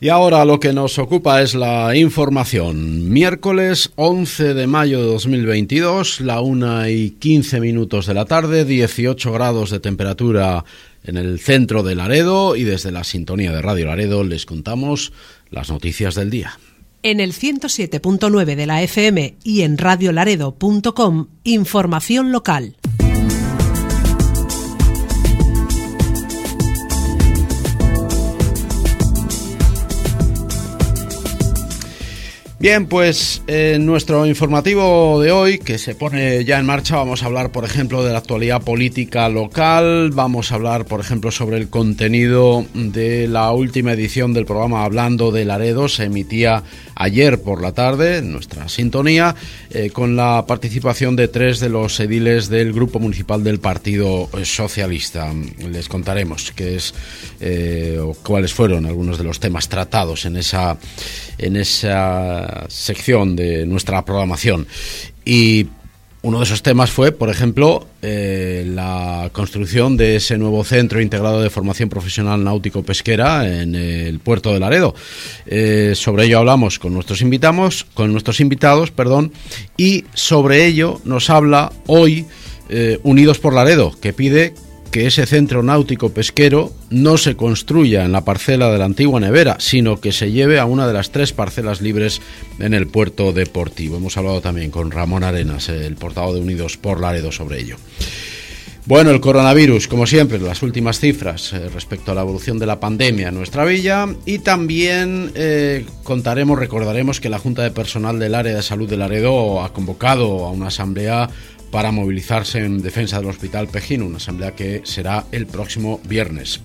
Y ahora lo que nos ocupa es la información. Miércoles 11 de mayo de 2022, la 1:15 de la tarde, 18 grados de temperatura en el centro de Laredo, y desde la sintonía de Radio Laredo les contamos las noticias del día. En el 107.9 de la FM y en radiolaredo.com, información local. Bien, pues en nuestro informativo de hoy, que se pone ya en marcha, vamos a hablar, por ejemplo, de la actualidad política local. Vamos a hablar, por ejemplo, sobre el contenido de la última edición del programa Hablando de Laredo. Se emitía ayer por la tarde en nuestra sintonía, con la participación de 3 de los ediles del Grupo Municipal del Partido Socialista. Les contaremos qué es o cuáles fueron algunos de los temas tratados en esa sección de nuestra programación. Y uno de esos temas fue, por ejemplo, la construcción de ese nuevo centro integrado de formación profesional náutico-pesquera en el puerto de Laredo. Sobre ello hablamos con nuestros invitados, y sobre ello nos habla hoy Unidos por Laredo, que pide que ese centro náutico pesquero no se construya en la parcela de la antigua nevera, sino que se lleve a una de las 3 parcelas libres en el puerto deportivo. Hemos hablado también con Ramón Arenas, el portavoz de Unidos por Laredo, sobre ello. Bueno, el coronavirus, como siempre, las últimas cifras respecto a la evolución de la pandemia en nuestra villa, y también recordaremos que la Junta de Personal del Área de Salud de Laredo ha convocado a una asamblea para movilizarse en defensa del Hospital Pejino, una asamblea que será el próximo viernes.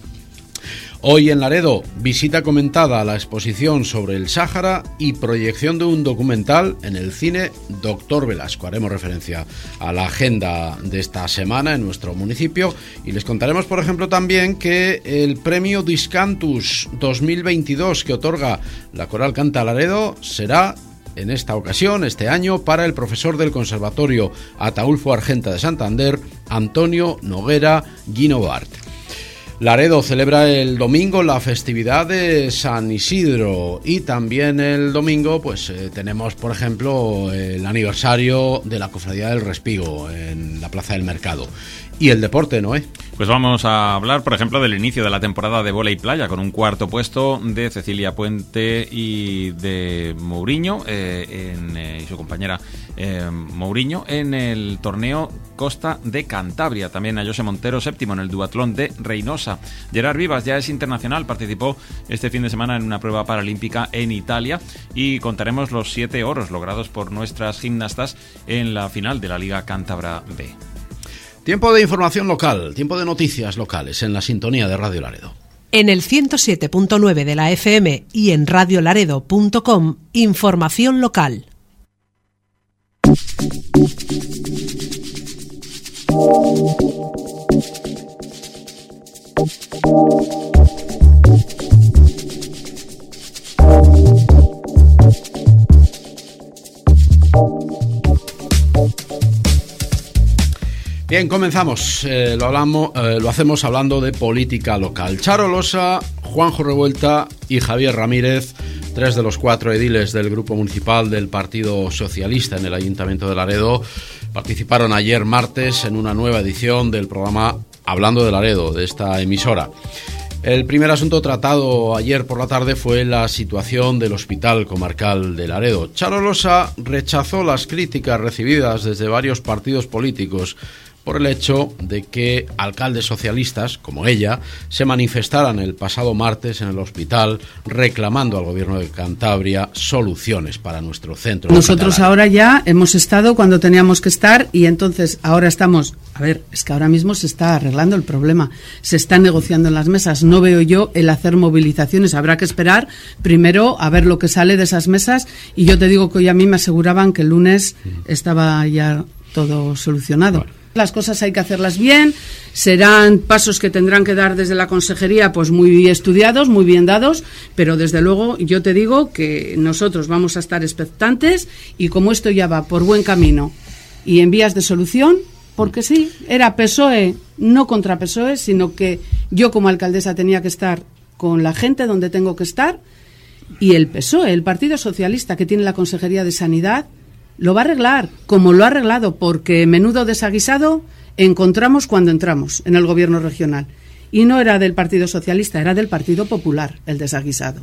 Hoy en Laredo, visita comentada a la exposición sobre el Sáhara y proyección de un documental en el cine Doctor Velasco. Haremos referencia a la agenda de esta semana en nuestro municipio y les contaremos, por ejemplo, también que el premio Discantus 2022 que otorga la Coral Canta Laredo será en esta ocasión, este año, para el profesor del Conservatorio Ataulfo Argenta de Santander, Antonio Noguera Guinovart. Laredo celebra el domingo la festividad de San Isidro, y también el domingo tenemos, por ejemplo, el aniversario de la Cofradía del Respigo en la Plaza del Mercado. ¿Y el deporte, Noé? Pues vamos a hablar, por ejemplo, del inicio de la temporada de vóley playa, con un cuarto puesto de Cecilia Puente y de Mourinho, y su compañera Mourinho, en el torneo Costa de Cantabria. También a José Montero, séptimo en el duatlón de Reynosa. Gerard Vivas ya es internacional, participó este fin de semana en una prueba paralímpica en Italia, y contaremos los 7 oros logrados por nuestras gimnastas en la final de la Liga Cántabra B. Tiempo de información local, tiempo de noticias locales en la sintonía de Radio Laredo. En el 107.9 de la FM y en radiolaredo.com, información local. Bien, comenzamos. Lo hacemos hablando de política local. Charo Losa, Juanjo Revuelta y Javier Ramírez, 3 de los 4 ediles del Grupo Municipal del Partido Socialista en el Ayuntamiento de Laredo, participaron ayer martes en una nueva edición del programa Hablando de Laredo, de esta emisora. El primer asunto tratado ayer por la tarde fue la situación del Hospital Comarcal de Laredo. Charo Losa rechazó las críticas recibidas desde varios partidos políticos por el hecho de que alcaldes socialistas, como ella, se manifestaran el pasado martes en el hospital reclamando al gobierno de Cantabria soluciones para nuestro centro. Nosotros ahora ya hemos estado cuando teníamos que estar, y entonces ahora estamos... A ver, es que ahora mismo se está arreglando el problema, se está negociando en las mesas. No veo yo el hacer movilizaciones. Habrá que esperar primero a ver lo que sale de esas mesas, y yo te digo que hoy a mí me aseguraban que el lunes estaba ya todo solucionado. Bueno. Las cosas hay que hacerlas bien, serán pasos que tendrán que dar desde la consejería pues muy estudiados, muy bien dados, pero desde luego yo te digo que nosotros vamos a estar expectantes, y como esto ya va por buen camino y en vías de solución, porque sí, era PSOE, no contra PSOE, sino que yo como alcaldesa tenía que estar con la gente donde tengo que estar, Y el PSOE, el Partido Socialista, que tiene la Consejería de Sanidad, lo va a arreglar, como lo ha arreglado, porque menudo desaguisado encontramos cuando entramos en el gobierno regional. Y no era del Partido Socialista, era del Partido Popular, el desaguisado.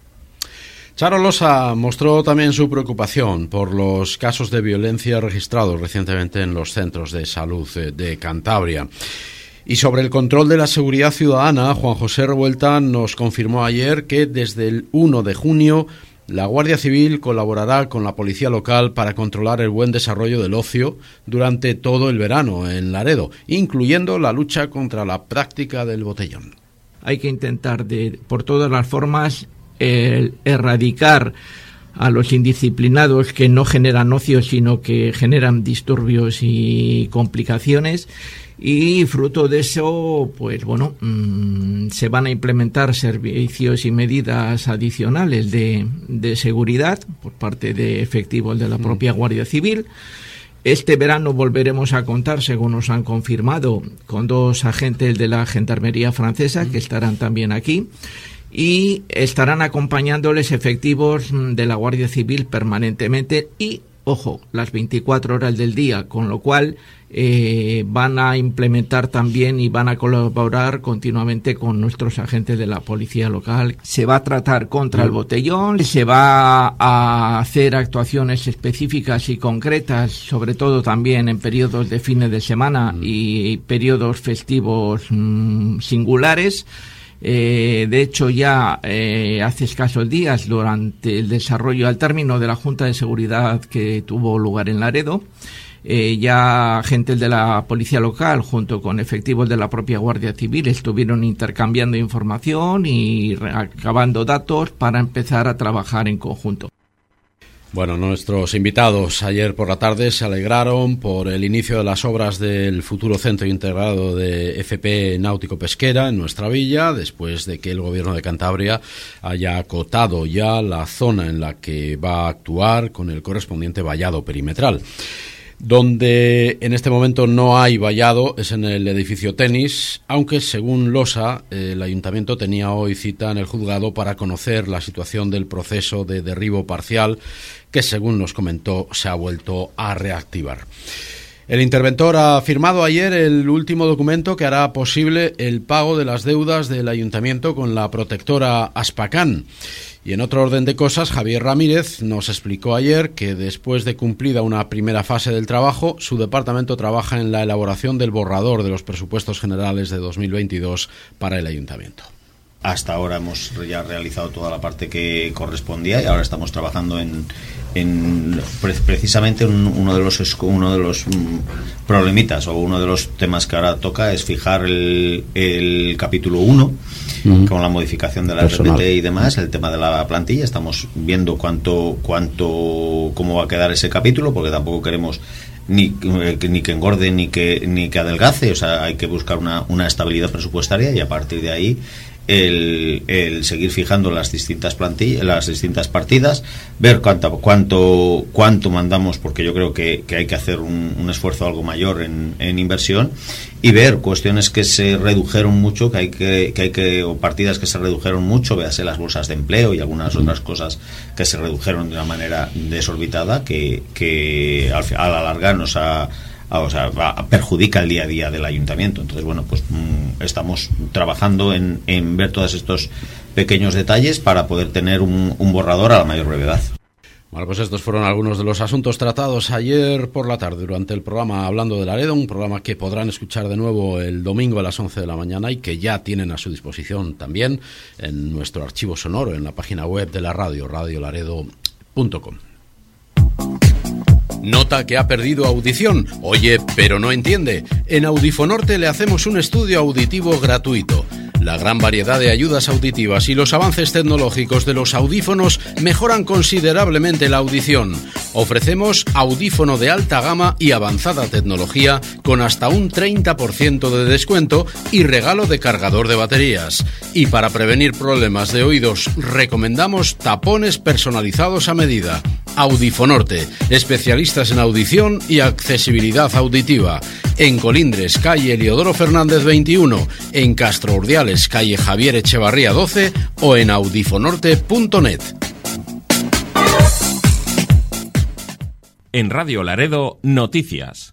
Charo Losa mostró también su preocupación por los casos de violencia registrados recientemente en los centros de salud de Cantabria. Y sobre el control de la seguridad ciudadana, Juan José Revuelta nos confirmó ayer que desde el 1 de junio la Guardia Civil colaborará con la policía local para controlar el buen desarrollo del ocio durante todo el verano en Laredo, incluyendo la lucha contra la práctica del botellón. Hay que intentar por todas las formas erradicar a los indisciplinados que no generan ocio, sino que generan disturbios y complicaciones. Y fruto de eso, pues bueno, se van a implementar servicios y medidas adicionales de seguridad por parte de efectivos de la propia Guardia Civil. Este verano volveremos a contar, según nos han confirmado, con 2 agentes de la Gendarmería francesa que estarán también aquí y estarán acompañándoles efectivos de la Guardia Civil permanentemente y, ojo, las 24 horas del día, con lo cual van a implementar también y van a colaborar continuamente con nuestros agentes de la policía local. Se va a tratar contra el botellón, se va a hacer actuaciones específicas y concretas, sobre todo también en periodos de fines de semana y periodos festivos singulares. De hecho, ya hace escasos días, durante el desarrollo al término de la Junta de Seguridad que tuvo lugar en Laredo, ya agentes de la policía local junto con efectivos de la propia Guardia Civil estuvieron intercambiando información y recabando datos para empezar a trabajar en conjunto. Bueno, nuestros invitados ayer por la tarde se alegraron por el inicio de las obras del futuro centro integrado de FP Náutico Pesquera en nuestra villa, después de que el Gobierno de Cantabria haya acotado ya la zona en la que va a actuar con el correspondiente vallado perimetral. Donde en este momento no hay vallado es en el edificio Tenis, aunque según Losa, el Ayuntamiento tenía hoy cita en el juzgado para conocer la situación del proceso de derribo parcial que, según nos comentó, se ha vuelto a reactivar. El interventor ha firmado ayer el último documento que hará posible el pago de las deudas del Ayuntamiento con la protectora Aspacán. Y en otro orden de cosas, Javier Ramírez nos explicó ayer que después de cumplida una primera fase del trabajo, su departamento trabaja en la elaboración del borrador de los presupuestos generales de 2022 para el Ayuntamiento. Hasta ahora hemos ya realizado toda la parte que correspondía y ahora estamos trabajando en precisamente uno de los problemitas o uno de los temas que ahora toca es fijar el capítulo 1 con la modificación de la RPT y demás, el tema de la plantilla. Estamos viendo cómo va a quedar ese capítulo, porque tampoco queremos ni que engorde ni que adelgace. O sea, hay que buscar una estabilidad presupuestaria y a partir de ahí el seguir fijando las distintas plantillas, las distintas partidas, ver cuánto mandamos, porque yo creo que hay que hacer un esfuerzo algo mayor en inversión, y ver cuestiones que se redujeron mucho, o partidas que se redujeron mucho, véase las bolsas de empleo y algunas otras cosas que se redujeron de una manera desorbitada que a la larga perjudica el día a día del ayuntamiento. Entonces, bueno, pues estamos trabajando en ver todos estos pequeños detalles para poder tener un borrador a la mayor brevedad. Bueno, pues estos fueron algunos de los asuntos tratados ayer por la tarde durante el programa Hablando de Laredo, un programa que podrán escuchar de nuevo el domingo a las 11 de la mañana y que ya tienen a su disposición también en nuestro archivo sonoro en la página web de la radio, radiolaredo.com. Nota que ha perdido audición. Oye, pero no entiende. En Audifonorte le hacemos un estudio auditivo gratuito. La gran variedad de ayudas auditivas y los avances tecnológicos de los audífonos mejoran considerablemente la audición. Ofrecemos audífono de alta gama y avanzada tecnología con hasta un 30% de descuento y regalo de cargador de baterías. Y para prevenir problemas de oídos, recomendamos tapones personalizados a medida. Audifonorte, especialistas en audición y accesibilidad auditiva. En Colindres, calle Eliodoro Fernández 21, en Castro Urdiales, calle Javier Echevarría 12 o en audifonorte.net. En Radio Laredo, noticias.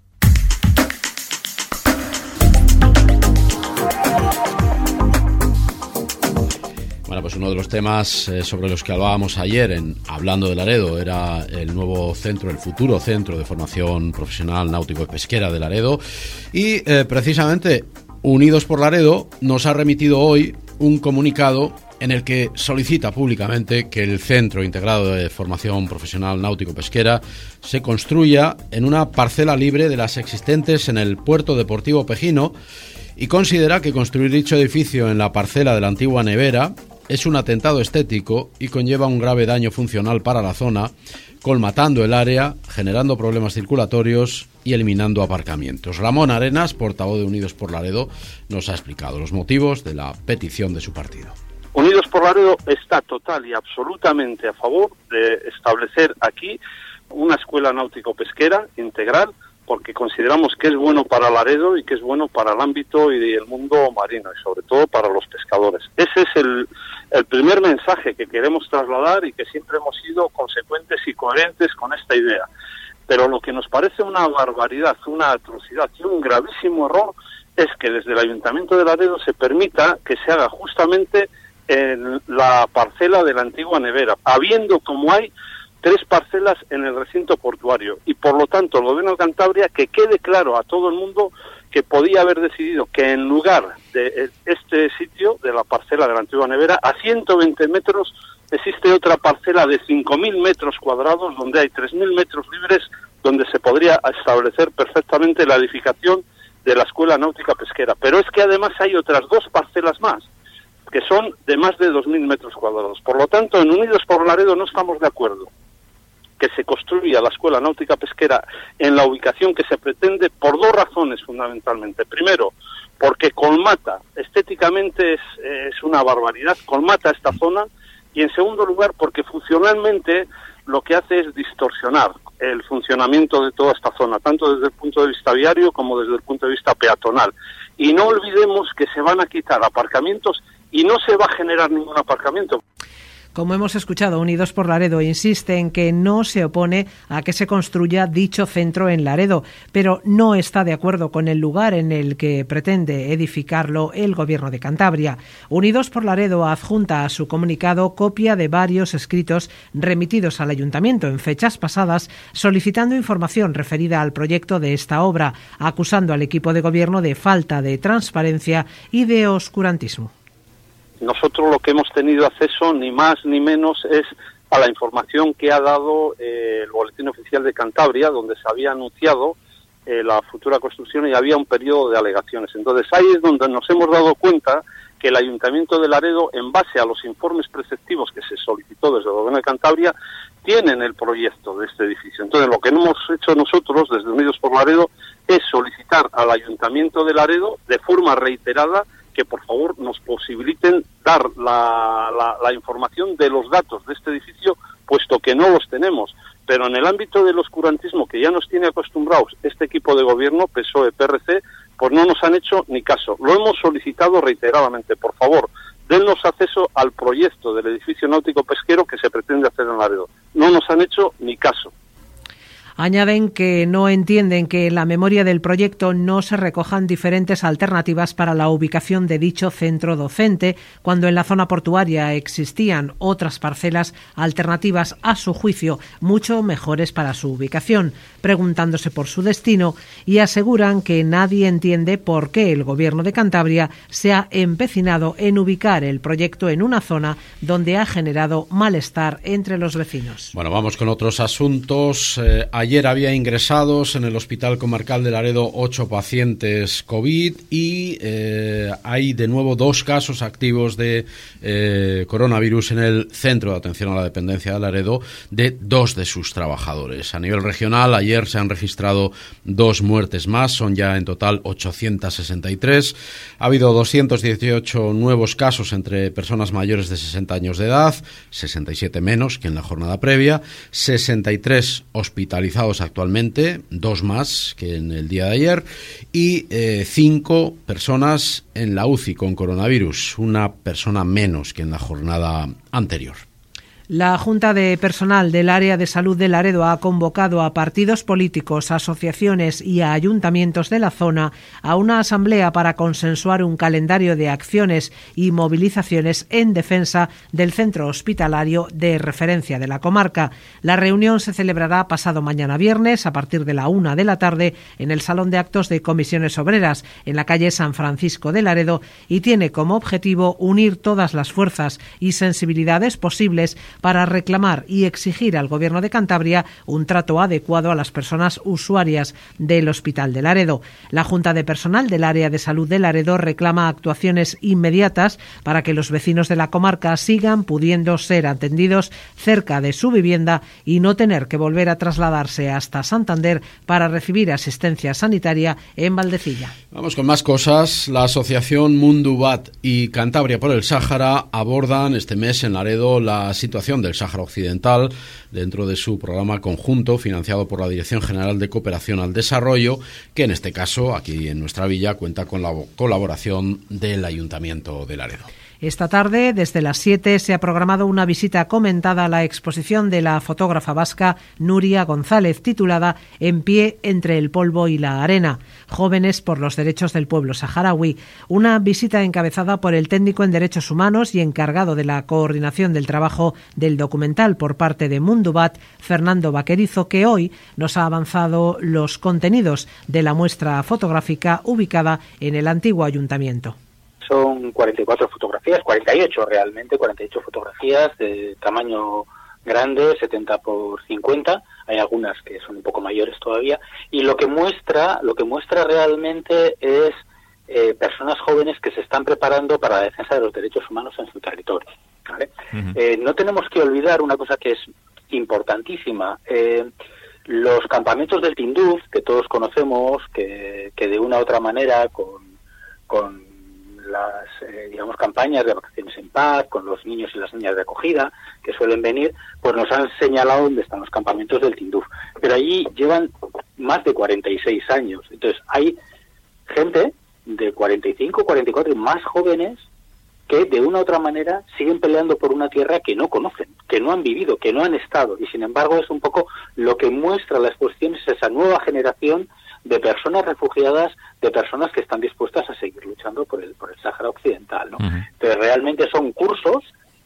Bueno, pues uno de los temas sobre los que hablábamos ayer hablando de Laredo era el nuevo centro, el futuro centro de formación profesional náutico y pesquera de Laredo, y precisamente Unidos por Laredo nos ha remitido hoy un comunicado en el que solicita públicamente que el Centro Integrado de Formación Profesional Náutico-Pesquera se construya en una parcela libre de las existentes en el Puerto Deportivo Pejino, y considera que construir dicho edificio en la parcela de la antigua nevera es un atentado estético y conlleva un grave daño funcional para la zona, colmatando el área, generando problemas circulatorios y eliminando aparcamientos. Ramón Arenas, portavoz de Unidos por Laredo, nos ha explicado los motivos de la petición de su partido. Unidos por Laredo está total y absolutamente a favor de establecer aquí una escuela náutico-pesquera integral, porque consideramos que es bueno para Laredo y que es bueno para el ámbito y el mundo marino, y sobre todo para los pescadores. Ese es el primer mensaje que queremos trasladar, y que siempre hemos sido consecuentes y coherentes con esta idea. Pero lo que nos parece una barbaridad, una atrocidad y un gravísimo error es que desde el Ayuntamiento de Laredo se permita que se haga justamente en la parcela de la antigua nevera, habiendo, como hay, 3 parcelas en el recinto portuario, y por lo tanto el Gobierno de Cantabria, que quede claro a todo el mundo que podía haber decidido que en lugar de este sitio, de la parcela de la antigua nevera, a 120 metros existe otra parcela de 5.000 metros cuadrados, donde hay 3.000 metros libres, donde se podría establecer perfectamente la edificación de la Escuela Náutica Pesquera. Pero es que además hay otras 2 parcelas más, que son de más de 2.000 metros cuadrados. Por lo tanto, en Unidos por Laredo no estamos de acuerdo que se construya la Escuela Náutica Pesquera en la ubicación que se pretende, por 2 razones fundamentalmente. Primero, porque colmata, estéticamente es una barbaridad, colmata esta zona, y en segundo lugar porque funcionalmente lo que hace es distorsionar el funcionamiento de toda esta zona, tanto desde el punto de vista viario como desde el punto de vista peatonal. Y no olvidemos que se van a quitar aparcamientos y no se va a generar ningún aparcamiento. Como hemos escuchado, Unidos por Laredo insiste en que no se opone a que se construya dicho centro en Laredo, pero no está de acuerdo con el lugar en el que pretende edificarlo el Gobierno de Cantabria. Unidos por Laredo adjunta a su comunicado copia de varios escritos remitidos al Ayuntamiento en fechas pasadas, solicitando información referida al proyecto de esta obra, acusando al equipo de Gobierno de falta de transparencia y de oscurantismo. Nosotros lo que hemos tenido acceso, ni más ni menos, es a la información que ha dado el Boletín Oficial de Cantabria, donde se había anunciado la futura construcción y había un periodo de alegaciones. Entonces ahí es donde nos hemos dado cuenta que el Ayuntamiento de Laredo, en base a los informes preceptivos que se solicitó desde el Gobierno de Cantabria, tienen el proyecto de este edificio. Entonces lo que hemos hecho nosotros desde Unidos por Laredo es solicitar al Ayuntamiento de Laredo de forma reiterada que por favor nos posibiliten dar la información de los datos de este edificio, puesto que no los tenemos. Pero en el ámbito del oscurantismo que ya nos tiene acostumbrados este equipo de gobierno, PSOE, PRC, pues no nos han hecho ni caso. Lo hemos solicitado reiteradamente. Por favor, dennos acceso al proyecto del edificio náutico pesquero que se pretende hacer en Laredo. No nos han hecho ni caso. Añaden que no entienden que en la memoria del proyecto no se recojan diferentes alternativas para la ubicación de dicho centro docente, cuando en la zona portuaria existían otras parcelas alternativas, a su juicio, mucho mejores para su ubicación, preguntándose por su destino, y aseguran que nadie entiende por qué el Gobierno de Cantabria se ha empecinado en ubicar el proyecto en una zona donde ha generado malestar entre los vecinos. Bueno, vamos con otros asuntos. Ayer había ingresados en el Hospital Comarcal de Laredo 8 pacientes COVID y hay de nuevo 2 casos activos de coronavirus en el Centro de Atención a la Dependencia de Laredo de 2 de sus trabajadores. A nivel regional, ayer se han registrado 2 muertes más, son ya en total 863. Ha habido 218 nuevos casos entre personas mayores de 60 años de edad, 67 menos que en la jornada previa, 63 hospitalizados actualmente, 2 más que en el día de ayer, y 5 personas en la UCI con coronavirus, 1 persona menos que en la jornada anterior. La Junta de Personal del Área de Salud de Laredo ha convocado a partidos políticos, asociaciones y a ayuntamientos de la zona a una asamblea para consensuar un calendario de acciones y movilizaciones en defensa del centro hospitalario de referencia de la comarca. La reunión se celebrará pasado mañana viernes a partir de la 1 de la tarde en el Salón de Actos de Comisiones Obreras en la calle San Francisco de Laredo y tiene como objetivo unir todas las fuerzas y sensibilidades posibles para reclamar y exigir al Gobierno de Cantabria un trato adecuado a las personas usuarias del Hospital de Laredo. La Junta de Personal del Área de Salud de Laredo reclama actuaciones inmediatas para que los vecinos de la comarca sigan pudiendo ser atendidos cerca de su vivienda y no tener que volver a trasladarse hasta Santander para recibir asistencia sanitaria en Valdecilla. Vamos con más cosas. La asociación Mundubat y Cantabria por el Sáhara abordan este mes en Laredo la situación del Sáhara Occidental dentro de su programa conjunto financiado por la Dirección General de Cooperación al Desarrollo, que en este caso, aquí en nuestra villa, cuenta con la colaboración del Ayuntamiento de Laredo. Esta tarde, desde las 7, se ha programado una visita comentada a la exposición de la fotógrafa vasca Nuria González, titulada En pie entre el polvo y la arena, jóvenes por los derechos del pueblo saharaui. Una visita encabezada por el técnico en Derechos Humanos y encargado de la coordinación del trabajo del documental por parte de Mundubat, Fernando Vaquerizo, que hoy nos ha avanzado los contenidos de la muestra fotográfica ubicada en el antiguo ayuntamiento. Son 44 fotografías, 48 realmente, 48 fotografías de tamaño grande, 70 por 50, hay algunas que son un poco mayores todavía, y lo que muestra realmente es personas jóvenes que se están preparando para la defensa de los derechos humanos en su territorio, ¿vale? Uh-huh. No tenemos que olvidar una cosa que es importantísima. Los campamentos del Tinduf, que todos conocemos, que de una u otra manera con las digamos campañas de vacaciones en paz, con los niños y las niñas de acogida que suelen venir, pues nos han señalado dónde están los campamentos del Tinduf. Pero allí llevan más de 46 años. Entonces hay gente de 45, 44 y más jóvenes que de una u otra manera siguen peleando por una tierra que no conocen, que no han vivido, que no han estado. Y sin embargo es un poco lo que muestra la exposición, es esa nueva generación de personas refugiadas, de personas que están dispuestas a seguir luchando por el Sáhara Occidental, ¿no? Uh-huh. Entonces realmente son cursos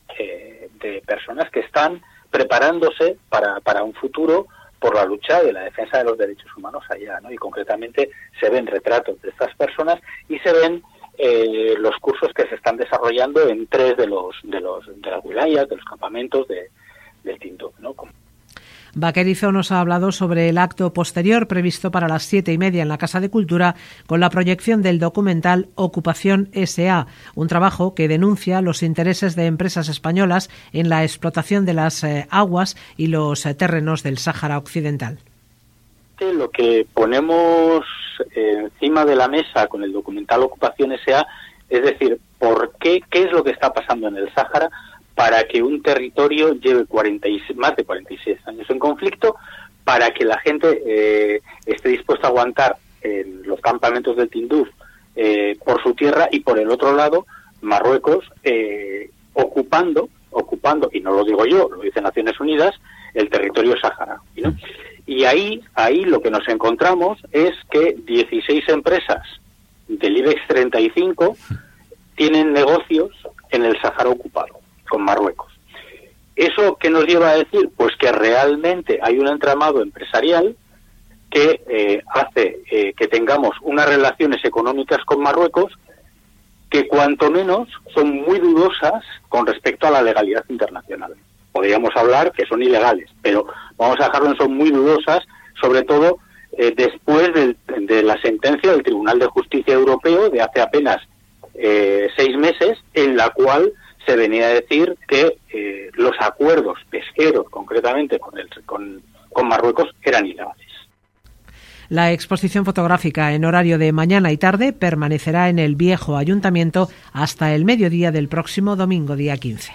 de personas que están preparándose para un futuro por la lucha de la defensa de los derechos humanos allá, ¿no? Y concretamente se ven retratos de estas personas y se ven los cursos que se están desarrollando en 3 de las wilayas, de los campamentos del Tinduf, ¿no? Vaquerizo nos ha hablado sobre el acto posterior previsto para las 7:30 en la Casa de Cultura con la proyección del documental Ocupación S.A., un trabajo que denuncia los intereses de empresas españolas en la explotación de las aguas y los terrenos del Sáhara Occidental. Lo que ponemos encima de la mesa con el documental Ocupación S.A., es decir, qué es lo que está pasando en el Sáhara para que un territorio lleve más de 46 años en conflicto, para que la gente esté dispuesta a aguantar en los campamentos del Tinduf por su tierra, y por el otro lado Marruecos ocupando, y no lo digo yo, lo dice Naciones Unidas, el territorio saharaui, ¿no? Y ahí lo que nos encontramos es que 16 empresas del IBEX 35 tienen negocios en el Sáhara ocupado con Marruecos. ¿Eso qué nos lleva a decir? Pues que realmente hay un entramado empresarial que hace que tengamos unas relaciones económicas con Marruecos que cuanto menos son muy dudosas con respecto a la legalidad internacional. Podríamos hablar que son ilegales, pero vamos a dejarlo en son muy dudosas sobre todo después de la sentencia del Tribunal de Justicia Europeo de hace apenas 6 meses, en la cual se venía a decir que los acuerdos pesqueros, concretamente con Marruecos, eran ilegales. La exposición fotográfica en horario de mañana y tarde permanecerá en el viejo ayuntamiento hasta el mediodía del próximo domingo, día 15.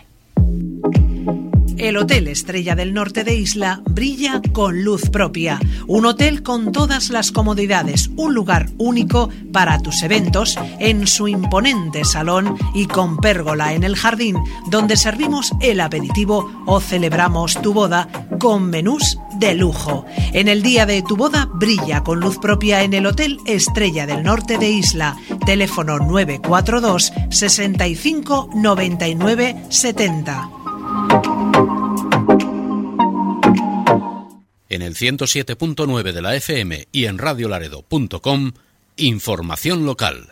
El Hotel Estrella del Norte de Isla brilla con luz propia. Un hotel con todas las comodidades, un lugar único para tus eventos en su imponente salón y con pérgola en el jardín, donde servimos el aperitivo o celebramos tu boda con menús de lujo. En el día de tu boda brilla con luz propia en el Hotel Estrella del Norte de Isla. Teléfono 942 65 99 70. En el 107.9 de la FM y en radiolaredo.com, información local.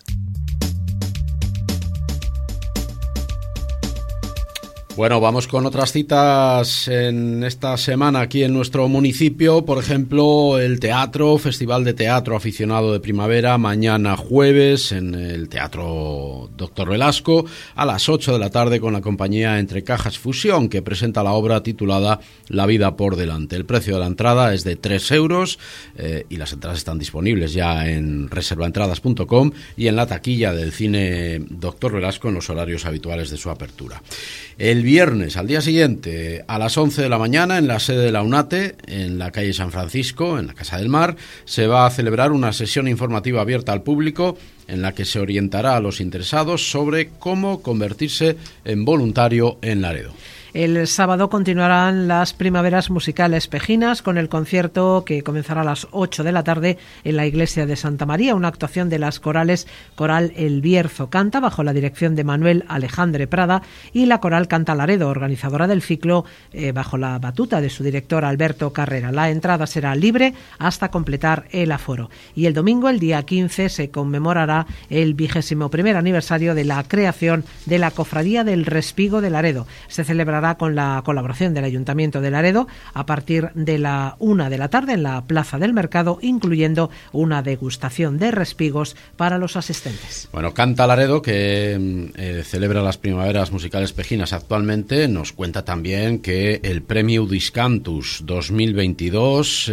Bueno, vamos con otras citas en esta semana aquí en nuestro municipio. Por ejemplo, el teatro, Festival de Teatro Aficionado de Primavera, mañana jueves en el Teatro Dr. Velasco a las 8 de la tarde con la compañía Entre Cajas Fusión, que presenta la obra titulada La vida por delante. El precio de la entrada es de 3 euros y las entradas están disponibles ya en reservaentradas.com y en la taquilla del Cine Dr. Velasco en los horarios habituales de su apertura. El viernes, al día siguiente, a las 11 de la mañana, en la sede de la UNATE, en la calle San Francisco, en la Casa del Mar, se va a celebrar una sesión informativa abierta al público en la que se orientará a los interesados sobre cómo convertirse en voluntario en Laredo. El sábado continuarán las primaveras musicales pejinas con el concierto que comenzará a las 8 de la tarde en la iglesia de Santa María, una actuación de las corales Coral El Bierzo Canta bajo la dirección de Manuel Alejandre Prada y la Coral Canta Laredo, organizadora del ciclo, bajo la batuta de su director Alberto Carrera. La entrada será libre hasta completar el aforo. Y el domingo, el día 15, se conmemorará el 21º aniversario de la creación de la Cofradía del Respigo de Laredo. Se celebrará con la colaboración del Ayuntamiento de Laredo a partir de la 1 de la tarde en la Plaza del Mercado, incluyendo una degustación de respigos para los asistentes. Bueno, Canta Laredo, que celebra las primaveras musicales pejinas actualmente, nos cuenta también que el premio Discantus 2022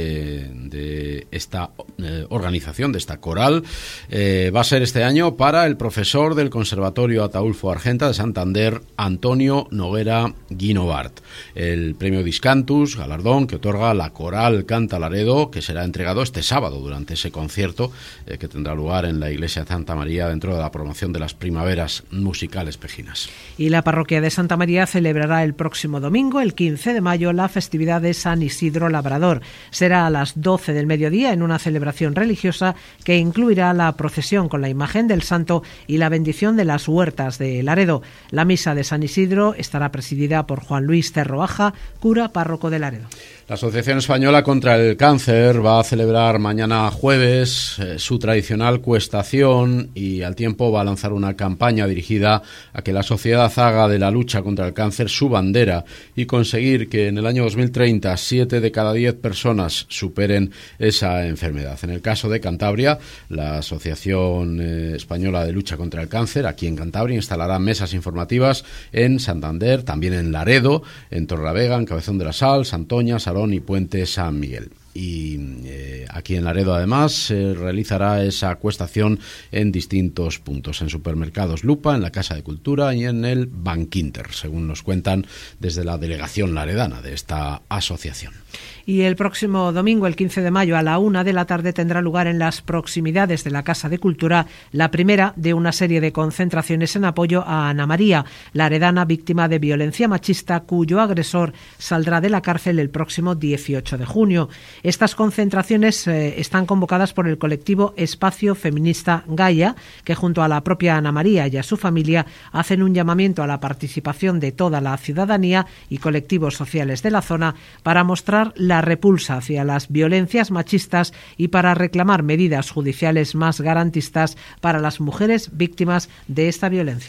de esta organización, de esta coral, va a ser este año para el profesor del Conservatorio Ataulfo Argenta de Santander, Antonio Noguera Guinovart. El premio Discantus, galardón que otorga la Coral Canta Laredo, que será entregado este sábado durante ese concierto que tendrá lugar en la iglesia de Santa María dentro de la promoción de las primaveras musicales pejinas. Y la parroquia de Santa María celebrará el próximo domingo, el 15 de mayo, la festividad de San Isidro Labrador. Será a las 12 del mediodía en una celebración religiosa que incluirá la procesión con la imagen del santo y la bendición de las huertas de Laredo. La misa de San Isidro estará presidida por Juan Luis Cerroaja, cura párroco de Laredo. La Asociación Española contra el Cáncer va a celebrar mañana jueves su tradicional cuestación y al tiempo va a lanzar una campaña dirigida a que la sociedad haga de la lucha contra el cáncer su bandera y conseguir que en el año 2030 7 de cada 10 personas superen esa enfermedad. En el caso de Cantabria, la Asociación Española de Lucha contra el Cáncer, aquí en Cantabria, instalará mesas informativas en Santander, también en Laredo, en Torrelavega, en Cabezón de la Sal, Santoña, Sarón y Puente San Miguel. Y aquí en Laredo además se realizará esa cuestación en distintos puntos, en supermercados Lupa, en la Casa de Cultura y en el Bankinter, según nos cuentan desde la delegación laredana de esta asociación. Y el próximo domingo, el 15 de mayo, a la 1 de la tarde, tendrá lugar en las proximidades de la Casa de Cultura la primera de una serie de concentraciones en apoyo a Ana María, laredana víctima de violencia machista, cuyo agresor saldrá de la cárcel el próximo 18 de junio. Estas concentraciones están convocadas por el colectivo Espacio Feminista Gaia, que junto a la propia Ana María y a su familia hacen un llamamiento a la participación de toda la ciudadanía y colectivos sociales de la zona para mostrar la repulsa hacia las violencias machistas y para reclamar medidas judiciales más garantistas para las mujeres víctimas de esta violencia.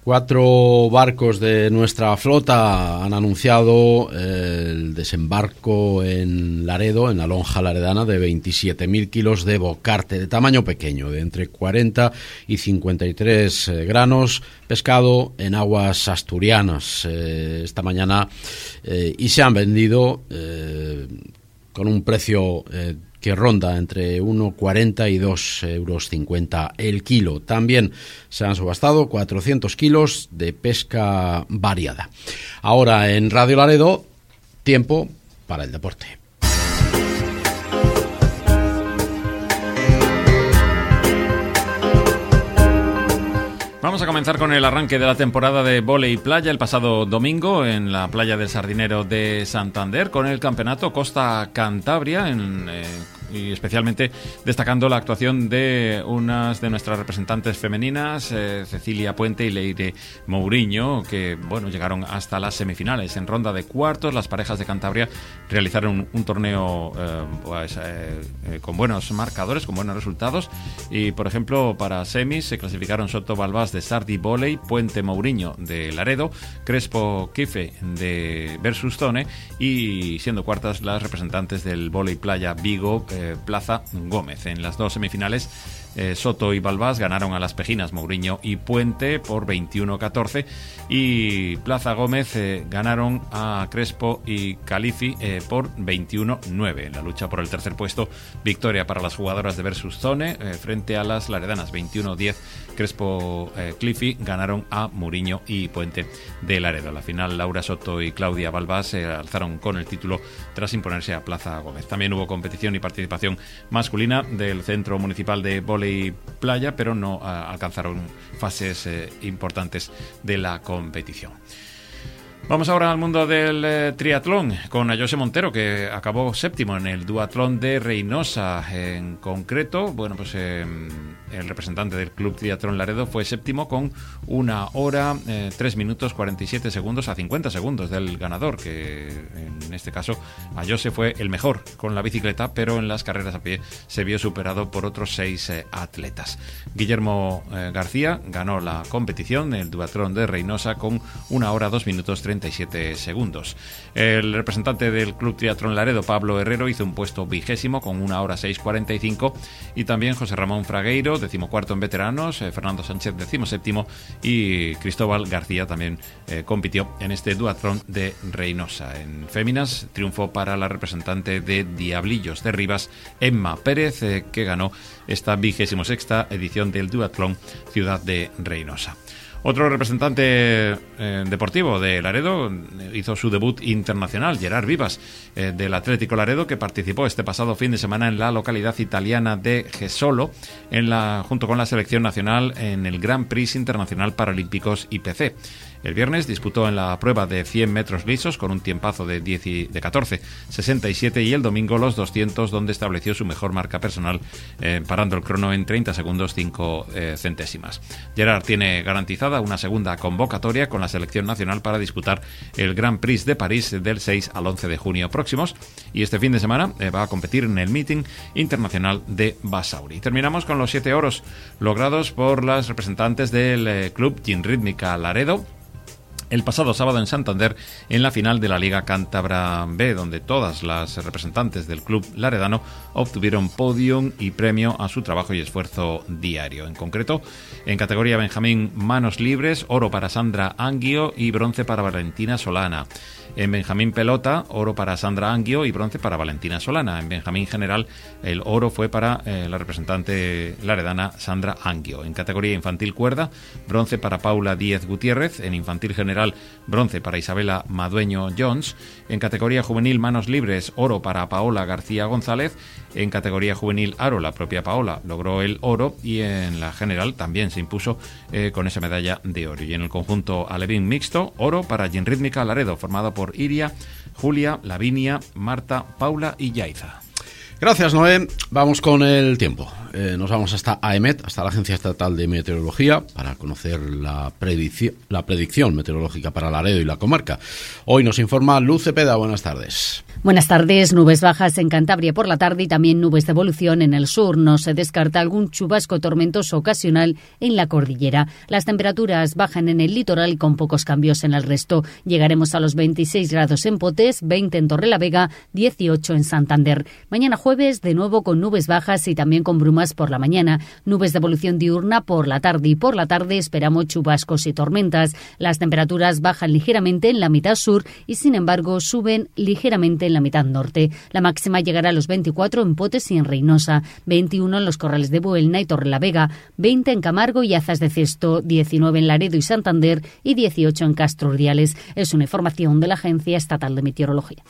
4 barcos de nuestra flota han anunciado el desembarco en Laredo, en la lonja laredana, de 27.000 kilos de bocarte de tamaño pequeño, de entre 40 y 53 granos, pescado en aguas asturianas esta mañana, y se han vendido con un precio que ronda entre 1,40 y 2,50 euros el kilo. También se han subastado 400 kilos de pesca variada. Ahora en Radio Laredo, tiempo para el deporte. Vamos a comenzar con el arranque de la temporada de vóley playa el pasado domingo en la playa del Sardinero de Santander, con el campeonato Costa Cantabria, y especialmente destacando la actuación de unas de nuestras representantes femeninas, Cecilia Puente y Leire Mouriño, que llegaron hasta las semifinales. En ronda de cuartos, las parejas de Cantabria realizaron un torneo con buenos marcadores, con buenos resultados, y por ejemplo para semis se clasificaron Soto Balbás de Sardi Volley, Puente Mouriño de Laredo, Crespo Quife de Versus Zone, y siendo cuartas las representantes del vóley playa Vigo, Plaza Gómez. En las 2 semifinales, Soto y Balbás ganaron a las pejinas Mouriño y Puente por 21-14, y Plaza Gómez ganaron a Crespo y Califi por 21-9. En la lucha por el tercer puesto, victoria para las jugadoras de Versus Zone frente a las laredanas, 21-10. Crespo Cliffy ganaron a Mouriño y Puente de Laredo. En la final, Laura Soto y Claudia Balbás se alzaron con el título tras imponerse a Plaza Gómez. También hubo competición y participación masculina del Centro Municipal de Vóley Playa, pero no alcanzaron fases importantes de la competición. Vamos ahora al mundo del triatlón con Ayose Montero, que acabó séptimo en el duatlón de Reynosa. En concreto, el representante del Club Triatlón Laredo fue séptimo con 1 hora 3 minutos 47 segundos a 50 segundos del ganador, que en este caso Ayose fue el mejor con la bicicleta, pero en las carreras a pie se vio superado por otros 6 atletas. Guillermo García ganó la competición, el duatlón de Reynosa, con 1 hora 2 minutos 37 segundos. El representante del Club Triatlón Laredo, Pablo Herrero, hizo un puesto 20º con 1 hora 6:45, y también José Ramón Fragueiro, 14º en veteranos, Fernando Sánchez, 17º, y Cristóbal García también compitió en este duatlón de Reynosa. En féminas, triunfo para la representante de Diablillos de Rivas, Emma Pérez, que ganó esta 26ª edición del duatlón Ciudad de Reynosa. Otro representante deportivo de Laredo hizo su debut internacional, Gerard Vivas, del Atlético Laredo, que participó este pasado fin de semana en la localidad italiana de Jesolo, junto con la selección nacional en el Grand Prix Internacional Paralímpicos IPC. El viernes disputó en la prueba de 100 metros lisos con un tiempazo de 14:67, y el domingo los 200, donde estableció su mejor marca personal, parando el crono en 30 segundos 5 centésimas. Gerard tiene garantizada una segunda convocatoria con la selección nacional para disputar el Grand Prix de París del 6 al 11 de junio próximos, y este fin de semana va a competir en el Meeting Internacional de Basauri. Terminamos con los 7 oros logrados por las representantes del Club Ginrítmica Laredo el pasado sábado en Santander, en la final de la Liga Cántabra B, donde todas las representantes del club laredano obtuvieron podium y premio a su trabajo y esfuerzo diario. En concreto, en categoría Benjamín Manos Libres, oro para Sandra Anguio y bronce para Valentina Solana. En Benjamín Pelota, oro para Sandra Anguio y bronce para Valentina Solana. En Benjamín General, el oro fue para la representante laredana Sandra Anguio. En categoría Infantil Cuerda, bronce para Paula Díez Gutiérrez. En Infantil General, bronce para Isabela Madueño Jones. En categoría Juvenil Manos Libres, oro para Paola García González. En categoría Juvenil Aro, la propia Paola logró el oro, y en la general también se impuso con esa medalla de oro. Y en el conjunto alevín mixto, oro para Ginrítmica Laredo, formado por Iria, Julia, Lavinia, Marta, Paula y Yaiza. Gracias, Noé. Vamos con el tiempo. nos vamos hasta AEMET, hasta la Agencia Estatal de Meteorología, para conocer la predicción meteorológica para Laredo y la comarca. Hoy nos informa Luz Cepeda. Buenas tardes. Buenas tardes. Nubes bajas en Cantabria por la tarde y también nubes de evolución en el sur. No se descarta algún chubasco tormentoso ocasional en la cordillera. Las temperaturas bajan en el litoral con pocos cambios en el resto. Llegaremos a los 26 grados en Potés, 20 en Torrelavega, 18 en Santander. Mañana jueves de nuevo con nubes bajas y también con brumas por la mañana. Nubes de evolución diurna por la tarde y por la tarde esperamos chubascos y tormentas. Las temperaturas bajan ligeramente en la mitad sur y sin embargo suben ligeramente en la mitad norte. La máxima llegará a los 24 en Potes y en Reynosa, 21 en los Corrales de Buelna y Torrelavega, 20 en Camargo y Azas de Cesto, 19 en Laredo y Santander y 18 en Castro Urdiales. Es una información de la Agencia Estatal de Meteorología.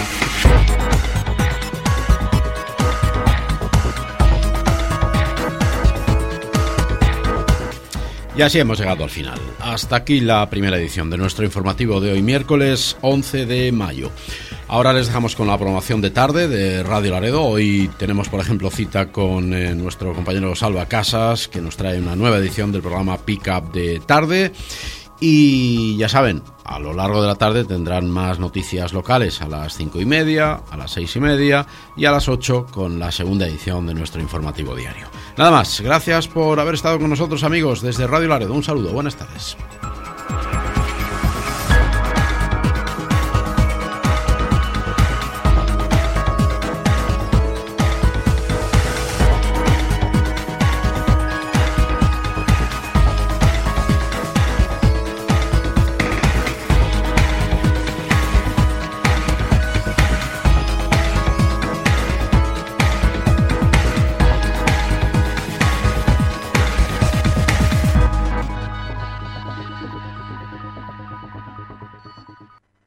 Y así hemos llegado al final. Hasta aquí la primera edición de nuestro informativo de hoy, miércoles 11 de mayo. Ahora les dejamos con la programación de tarde de Radio Laredo. Hoy tenemos, por ejemplo, cita con nuestro compañero Salva Casas, que nos trae una nueva edición del programa Pick Up de tarde. Y ya saben, a lo largo de la tarde tendrán más noticias locales a las 5:30, a las 6:30 y a las 8 con la segunda edición de nuestro informativo diario. Nada más, gracias por haber estado con nosotros, amigos, desde Radio Laredo. Un saludo, buenas tardes.